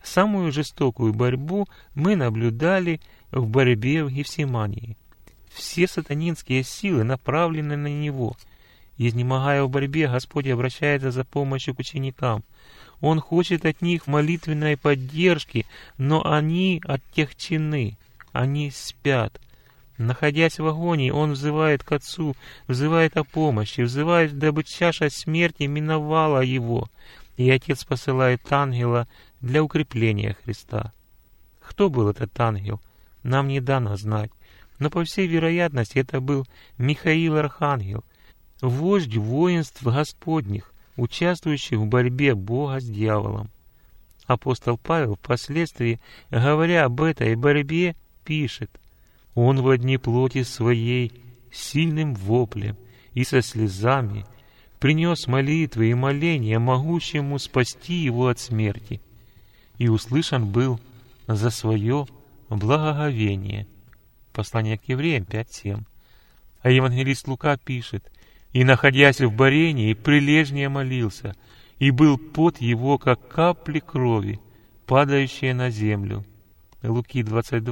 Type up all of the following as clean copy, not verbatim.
Самую жестокую борьбу мы наблюдали в борьбе в Гефсимании. Все сатанинские силы направлены на него. Изнемогая в борьбе, Господь обращается за помощью к ученикам. Он хочет от них молитвенной поддержки, но они отягчены, они спят. Находясь в агонии, он взывает к Отцу, взывает о помощи, взывает, дабы чаша смерти миновала его, и Отец посылает ангела для укрепления Христа. Кто был этот ангел, нам не дано знать, но по всей вероятности это был Михаил Архангел, вождь воинств Господних, участвующий в борьбе Бога с дьяволом. Апостол Павел впоследствии, говоря об этой борьбе, пишет: «Он во дни плоти своей сильным воплем и со слезами принес молитвы и моления могущему спасти его от смерти, и услышан был за свое благоговение». Послание к Евреям 5:7. А евангелист Лука пишет: «И, находясь в борении, прилежнее молился, и был пот его, как капли крови, падающие на землю». Луки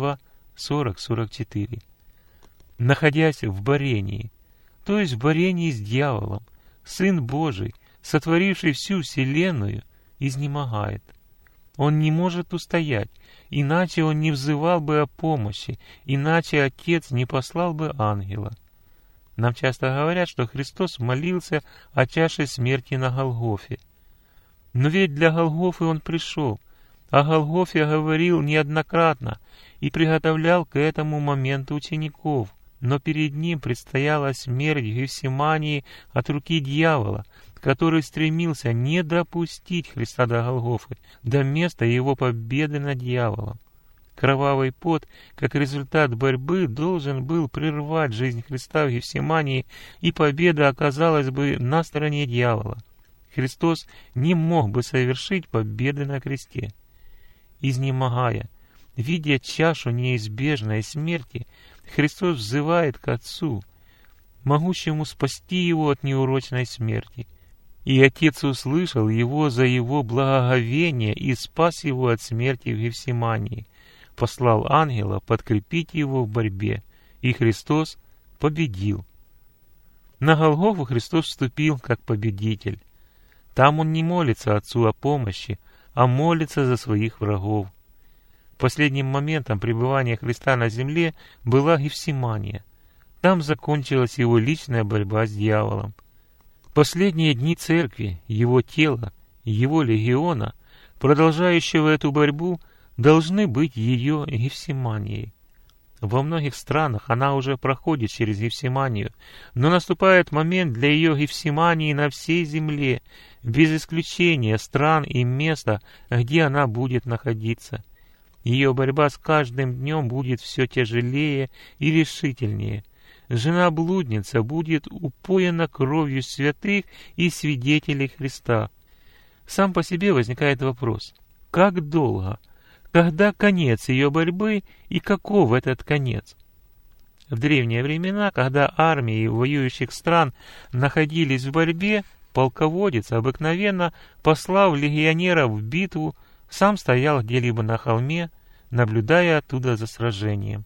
22:40-44. Находясь в борении, то есть в борении с дьяволом, Сын Божий, сотворивший всю вселенную, изнемогает. Он не может устоять, иначе он не взывал бы о помощи, иначе Отец не послал бы ангела. Нам часто говорят, что Христос молился о чаше смерти на Голгофе. Но ведь для Голгофы Он пришел, о Голгофе говорил неоднократно и приготовлял к этому моменту учеников. Но перед Ним предстояла смерть в Гефсимании от руки дьявола, который стремился не допустить Христа до Голгофы, до места Его победы над дьяволом. Кровавый пот, как результат борьбы, должен был прервать жизнь Христа в Гефсимании, и победа оказалась бы на стороне дьявола. Христос не мог бы совершить победы на кресте. Изнемогая, видя чашу неизбежной смерти, Христос взывает к Отцу, могущему спасти Его от неурочной смерти. И Отец услышал Его за Его благоговение и спас Его от смерти в Гефсимании, послал ангела подкрепить Его в борьбе, и Христос победил. На Голгофу Христос вступил как победитель. Там Он не молится Отцу о помощи, а молится за своих врагов. Последним моментом пребывания Христа на земле была Гефсимания. Там закончилась Его личная борьба с дьяволом. Последние дни Церкви, Его тела, Его легиона, продолжающего эту борьбу, должны быть ее Гефсиманией. Во многих странах она уже проходит через Гефсиманию, но наступает момент для ее Гефсимании на всей земле, без исключения стран и места, где она будет находиться. Ее борьба с каждым днем будет все тяжелее и решительнее. Жена-блудница будет упоена кровью святых и свидетелей Христа. Сам по себе возникает вопрос: как долго? Когда конец ее борьбы и каков этот конец? В древние времена, когда армии воюющих стран находились в борьбе, полководец, обыкновенно послав легионеров в битву, сам стоял где-либо на холме, наблюдая оттуда за сражением.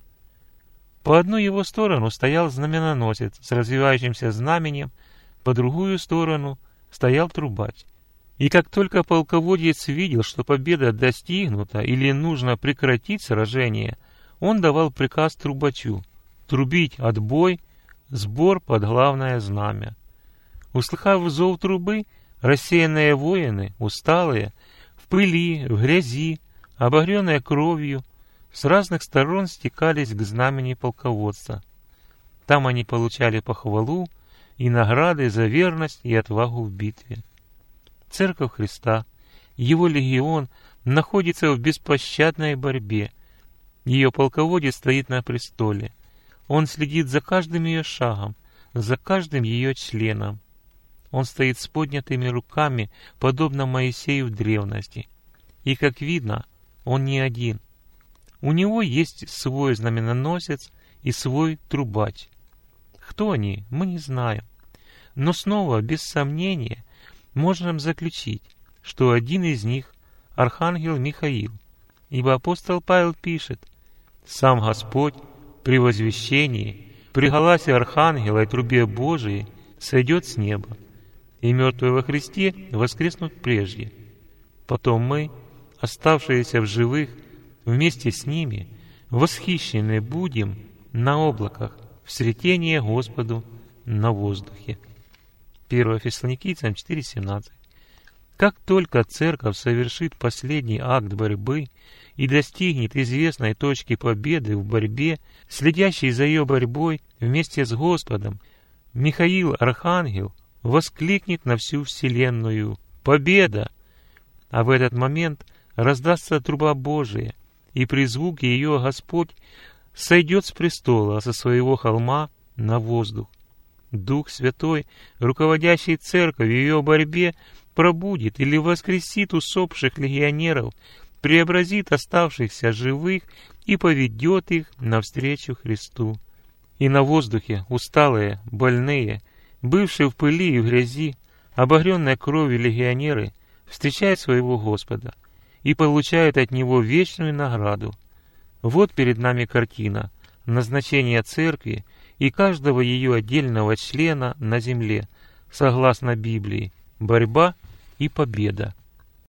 По одну его сторону стоял знаменоносец с развивающимся знаменем, по другую сторону стоял трубач. И как только полководец видел, что победа достигнута или нужно прекратить сражение, он давал приказ трубачу трубить отбой, сбор под главное знамя. Услыхав зов трубы, рассеянные воины, усталые, в пыли, в грязи, обогренные кровью, с разных сторон стекались к знамени полководца. Там они получали похвалу и награды за верность и отвагу в битве. Церковь Христа, Его легион, находится в беспощадной борьбе. Ее полководец стоит на престоле. Он следит за каждым ее шагом, за каждым ее членом. Он стоит с поднятыми руками, подобно Моисею в древности. И, как видно, он не один. У него есть свой знаменоносец и свой трубач. Кто они, мы не знаем. Но снова, без сомнения, можем заключить, что один из них — архангел Михаил, Ибо апостол Павел пишет: «Сам Господь при возвещении, при голосе архангела и трубе Божией сойдет с неба, и мертвые во Христе воскреснут прежде. Потом мы, оставшиеся в живых, вместе с ними, восхищены будем на облаках в сретение Господу на воздухе». 1 Фессалоникийцам 4:17. Как только Церковь совершит последний акт борьбы и достигнет известной точки победы в борьбе, следящей за ее борьбой вместе с Господом, Михаил Архангел воскликнет на всю вселенную: «Победа!» А в этот момент раздастся труба Божия, и при звуке ее Господь сойдет с престола со своего холма на воздух. Дух Святой, руководящий Церковью в ее борьбе, пробудит или воскресит усопших легионеров, преобразит оставшихся живых и поведет их навстречу Христу. И на воздухе усталые, больные, бывшие в пыли и в грязи, обогренные кровью легионеры, встречают своего Господа и получают от Него вечную награду. Вот перед нами картина назначения Церкви и каждого ее отдельного члена на земле, согласно Библии: борьба и победа.